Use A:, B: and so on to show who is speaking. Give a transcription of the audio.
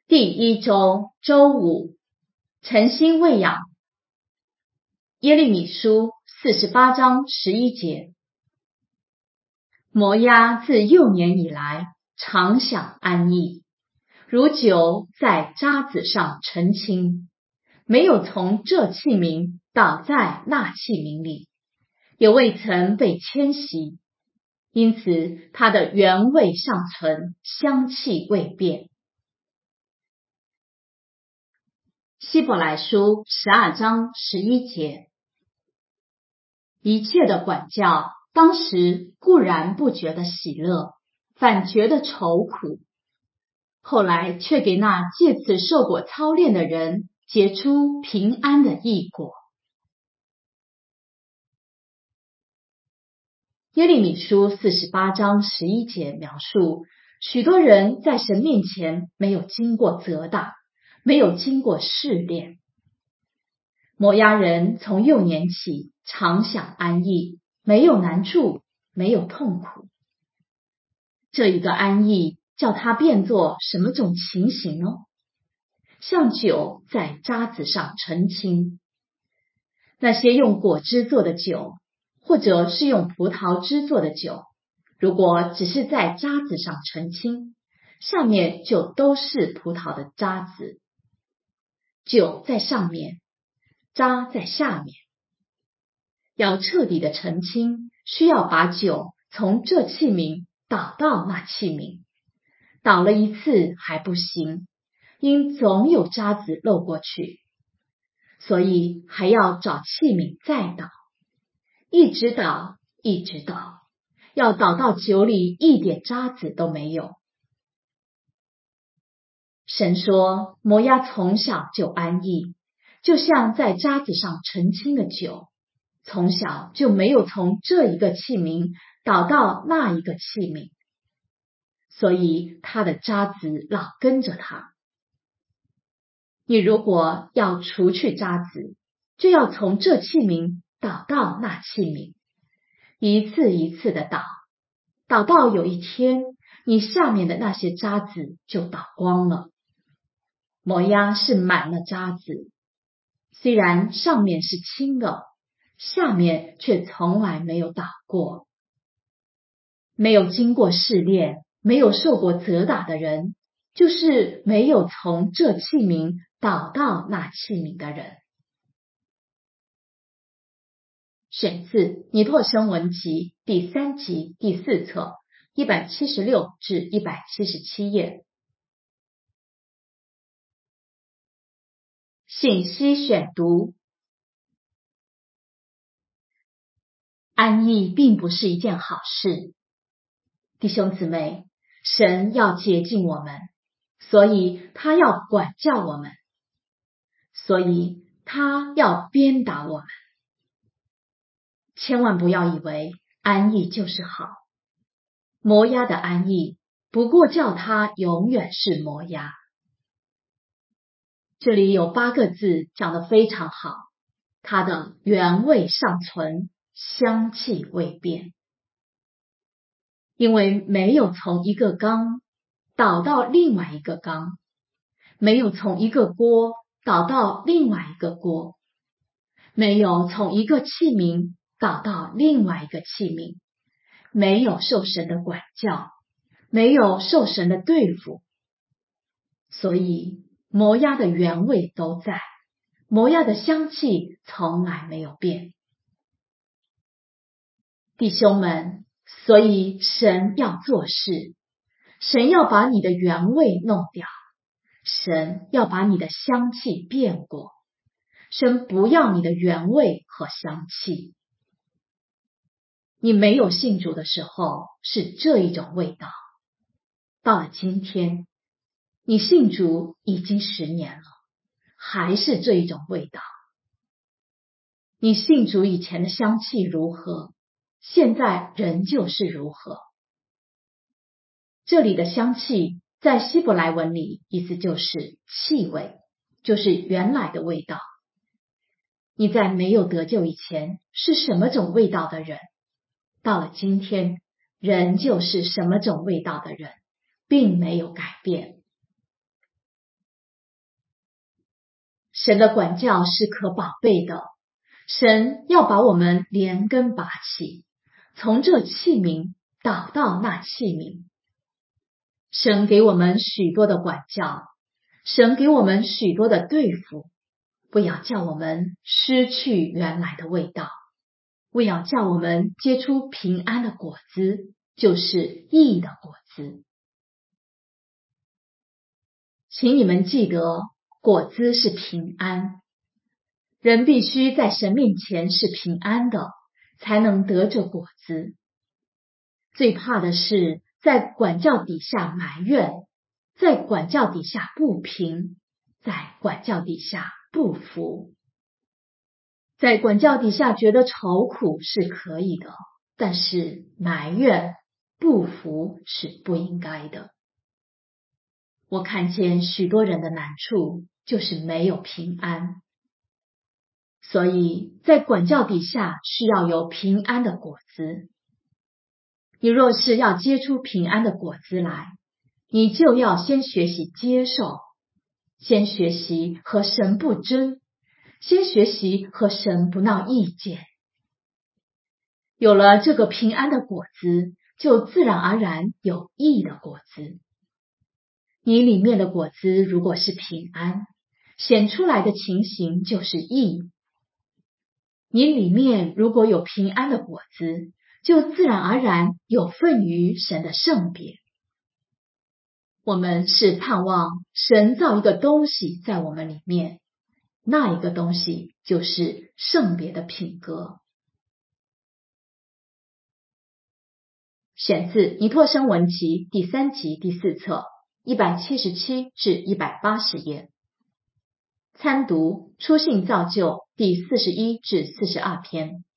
A: 第一周周五，诚心喂养。耶利米书48章11节。摩押自幼年以来，常享安逸，如酒在渣子上澄清，没有从这器皿倒在那器皿里，也未曾被迁徙，因此它的原味尚存，香气未变。希伯来书12章11节。一切的管教，当时固然不觉得喜乐，反觉得愁苦，后来却给那借此受过操练的人结出平安的义果。耶利米书48章11节描述，许多人在神面前没有经过责打，没有经过试炼。摩押人从幼年起常享安逸，没有难处，没有痛苦。这一个安逸叫他变作什么种情形呢？像酒在渣子上澄清。那些用果汁做的酒，或者是用葡萄汁做的酒，如果只是在渣子上澄清，下面就都是葡萄的渣子。酒在上面，渣在下面。要彻底的澄清，需要把酒从这器皿倒到那器皿，倒了一次还不行，因总有渣子漏过去，所以还要找器皿再倒，一直倒，一直倒，要倒到酒里一点渣子都没有。神说，摩押从小就安逸，就像在渣子上澄清的酒，从小就没有从这一个器皿倒到那一个器皿，所以他的渣子老跟着他。你如果要除去渣子，就要从这器皿倒到那器皿，一次一次的倒，倒到有一天，你下面的那些渣子就倒光了。摩押是满了渣子，虽然上面是清的，下面却从来没有倒过。没有经过试炼，没有受过责打的人，就是没有从这器皿倒到那器皿的人。选自《尼拓生文集》第3集第4册176至177页。信息选读。安逸并不是一件好事。弟兄姊妹，神要洁净我们，所以他要管教我们，所以他要鞭打我们。千万不要以为安逸就是好。摩押的安逸不过叫他永远是摩押。这里有8个字讲得非常好，它的原味尚存，香气未变。因为没有从一个缸倒到另外一个缸，没有从一个锅倒到另外一个锅，没有从一个器皿倒到另外一个器皿，没有受神的管教，没有受神的对付。所以摩押的原味都在，摩押的香气从来没有变。弟兄们，所以神要做事，神要把你的原味弄掉，神要把你的香气变过，神不要你的原味和香气。你没有信主的时候是这一种味道，到了今天，你信主已经10年了，还是这一种味道。你信主以前的香气如何，现在仍旧是如何。这里的香气在希伯来文里意思就是气味，就是原来的味道。你在没有得救以前是什么种味道的人，到了今天仍旧是什么种味道的人，并没有改变。 神的管教是可宝贝的，神要把我们连根拔起，从这器皿导到那器皿。神给我们许多的管教，神给我们许多的对付，不要叫我们失去原来的味道，为要叫我们结出平安的果子，就是义的果子。请你们记得，果子是平安。人必须在神面前是平安的，才能得这果子。最怕的是在管教底下埋怨，在管教底下不平，在管教底下不服。在管教底下觉得愁苦是可以的，但是埋怨、不服是不应该的。我看见许多人的难处就是没有平安，所以在管教底下需要有平安的果子。你若是要结出平安的果子来，你就要先学习接受，先学习和神不争，先学习和神不闹意见。有了这个平安的果子，就自然而然有义的果子。你里面的果子如果是平安，显出来的情形就是义。你里面如果有平安的果子，就自然而然有份于神的圣别。我们是盼望神造一个东西在我们里面，那一个东西就是圣别的品格。选自《尼托生文集》第3集第4册177至180页。参读《初信造就》第41至42篇。